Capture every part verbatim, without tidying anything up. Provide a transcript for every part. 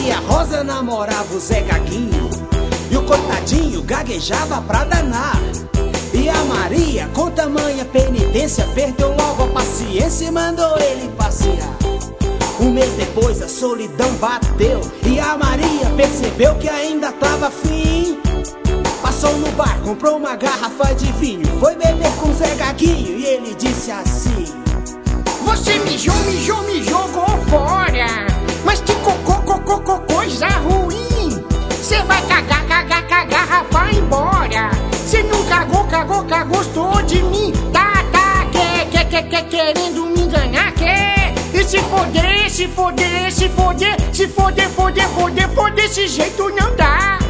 Maria Rosa namorava o Zé Gaguinho, e o coitadinho gaguejava pra danar. E a Maria, com tamanha penitência, perdeu logo a paciência e mandou ele passear. Um mês depois a solidão bateu, e a Maria percebeu que ainda tava afim. Passou no bar, comprou uma garrafa de vinho, foi beber com o Zé Gaguinho e ele disse assim: você mijou, mijou, me jogou fora, mas que cocô, cocô, cocô, coisa ruim. Cê vai cagar, cagar, cagar, vai embora. Cê não cagou, cagou, cagou, gostou de mim. Tá, tá, quer, quer, quer, quer, querendo me enganar, quer. E se foder, se foder, se foder, se foder, foder, foder, foder, desse jeito não dá.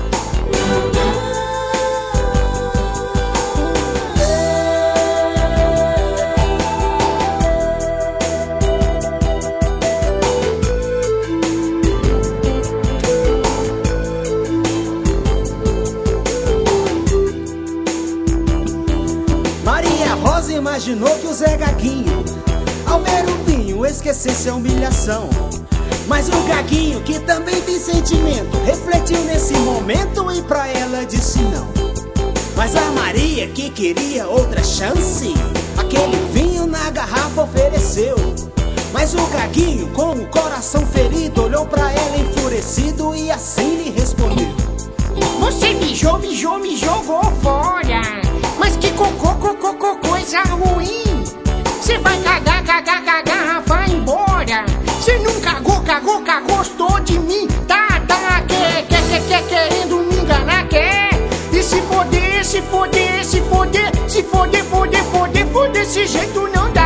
Maria Rosa imaginou que o Zé Gaguinho, ao ver o vinho, esquecesse a humilhação. Mas o Gaguinho, que também tem sentimento, refletiu nesse momento e pra ela disse não. Mas a Maria, que queria outra chance, aquele vinho na garrafa ofereceu. Mas o Gaguinho, com o coração ferido, olhou pra ela enfurecido e assim lhe respondeu: você mijou, mijou, me jogou fora, mas que cocô, cocô, cocô, coisa ruim. Cê vai cagar, cagar, cagar, vai embora. Cê não cagou, cagou, cagou, gostou de mim. Tá, tá, quer, quer, quer, quer, querendo me enganar, quer. E se foder, se foder, se foder, se foder, foder, foder, foder, desse jeito não dá.